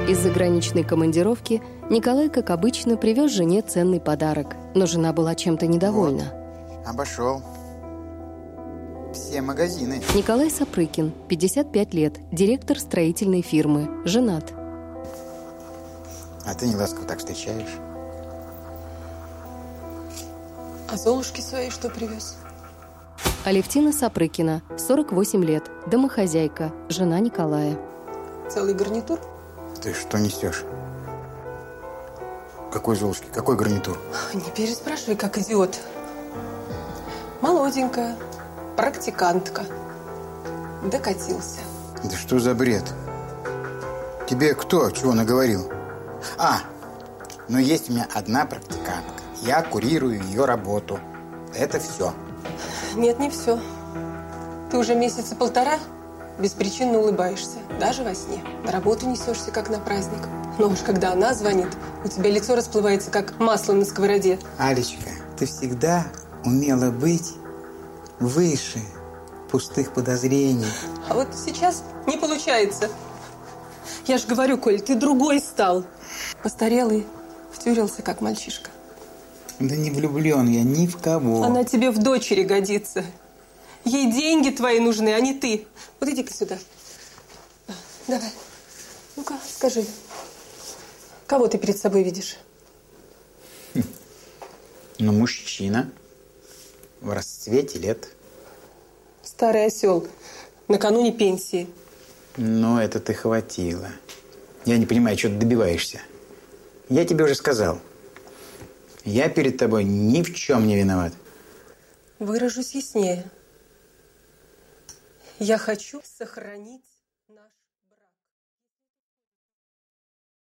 Из заграничной командировки Николай, как обычно, привез жене ценный подарок. Но жена была чем-то недовольна. Вот, обошел все магазины. Николай Сапрыкин, 55 лет, директор строительной фирмы, женат. А ты не ласково так встречаешь. А Золушки свои что привез? Алевтина Сапрыкина, 48 лет, домохозяйка, жена Николая. Целый гарнитур? Ты что несешь? Какой Золушки? Какой гарнитур? Не переспрашивай, как идиот. Молоденькая, практикантка. Докатился. Да что за бред? Тебе кто чего наговорил? Но есть у меня одна практикантка. Я курирую ее работу. Это все. Нет, не все. Ты уже месяца полтора беспричинно улыбаешься. Даже во сне. На работу несешься, как на праздник. Но уж когда она звонит, у тебя лицо расплывается, как масло на сковороде. Алечка, ты всегда умела быть выше пустых подозрений. А вот сейчас не получается. Я ж говорю, Коль, ты другой стал. Постарелый, втюрился, как мальчишка. Да не влюблен я ни в кого. Она тебе в дочери годится. Ей деньги твои нужны, а не ты. Вот иди-ка сюда. Давай. Ну-ка, скажи, кого ты перед собой видишь? Ну, мужчина в расцвете лет. Старый осел, накануне пенсии. Но это ты хватило. Я не понимаю, что ты добиваешься. Я тебе уже сказал. Я перед тобой ни в чем не виноват. Выражусь яснее. Я хочу сохранить наш...